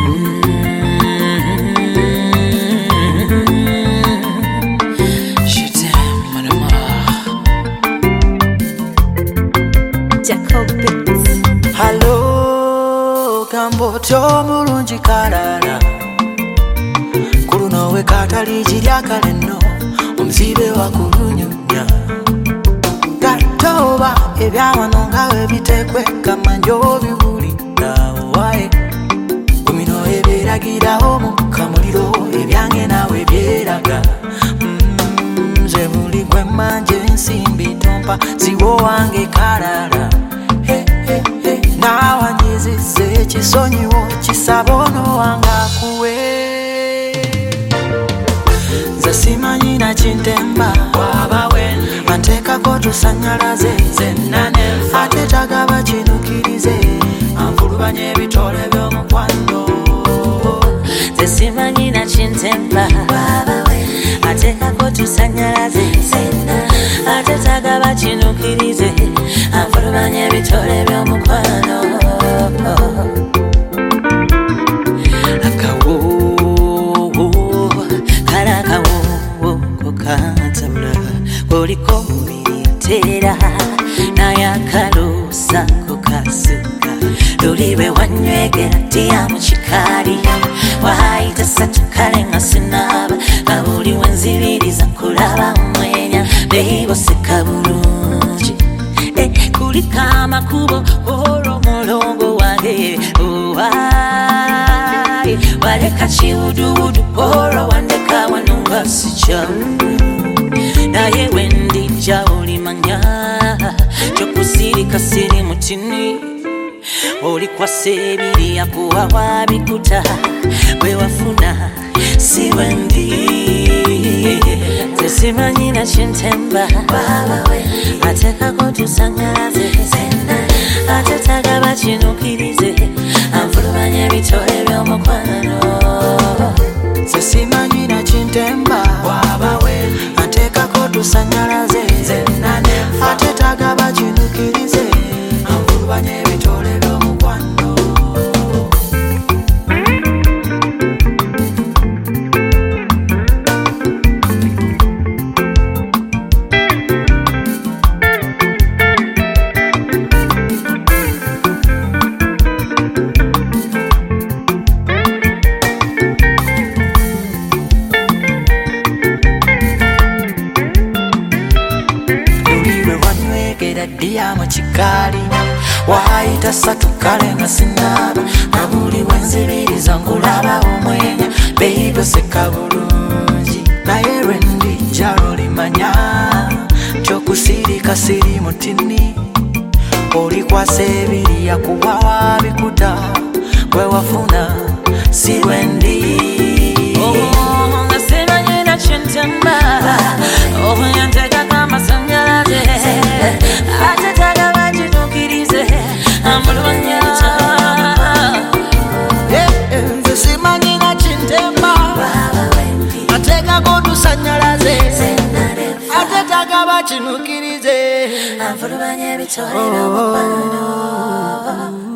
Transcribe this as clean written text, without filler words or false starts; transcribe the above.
Hello, Kamboto mulungi kalala Kuruno we katali jirya kaleno Omuzibe wa kulunyunya Gatoba ebyawano ngawe bitekwe Kamanjo bibulira wae Kumino ebiragiraho mu kamuliro Ebyange nawe byeraga Nze buli gwe manje nsimbi tompa Ziwo wange kalala Nawa nyizize chisonyiwo chisabono wanga kuwe Nze simanyi na chintemba Anteka kotusanyalaze Ate tagaba chinukirize Anfulubanye bitole by'omukwano Nze simanyi na chintemba Ateka kotusanyalaze Ate tagaba chinukirize Anfulubanye bitole by'omukwano Koliko militera na yakalusa kukasuka Lulibe wanywegera tia mchikari Wahaita satukale nga sinaba Kabuli wenzibiriza kulaba mwenya Behibo seka bulungi Kulika amakubo oro mulongo wange Waleka chiududu oro wandeka wanunga sichamu Naye wendija olimanya Chokusirika siri mutini Olikwase ebiri yakuwa wabikuta Bwe wafuna si wendi Tesimanyi na chintemba Ateka kotusangalaze Ate tagaba chinukirize Anfulubanye bitole by'omukwano Tesimanyi na chintemba Anteka kotusanyalaze Ate tagaba chinukirize Anfulubanye bitole by'omukwano Dia machikari Waita satukale nga sinaba Nabuli wenzibiriza ngulaba omwenya Baby seka bulungi Naye rendi jaro limanya Chokusirika siri mutini Olikwase ebiri yakuwa wabikuta Bwe wafuna si wendi Nasimanyi na chintemba Yanteka kama sanyalaze Ate tagaba chinukirize Anfulubanye Nze simanyi na chintemba Ateka kotusanyalaze Ate tagaba chinukirize Anfulubanye bitole by'omukwano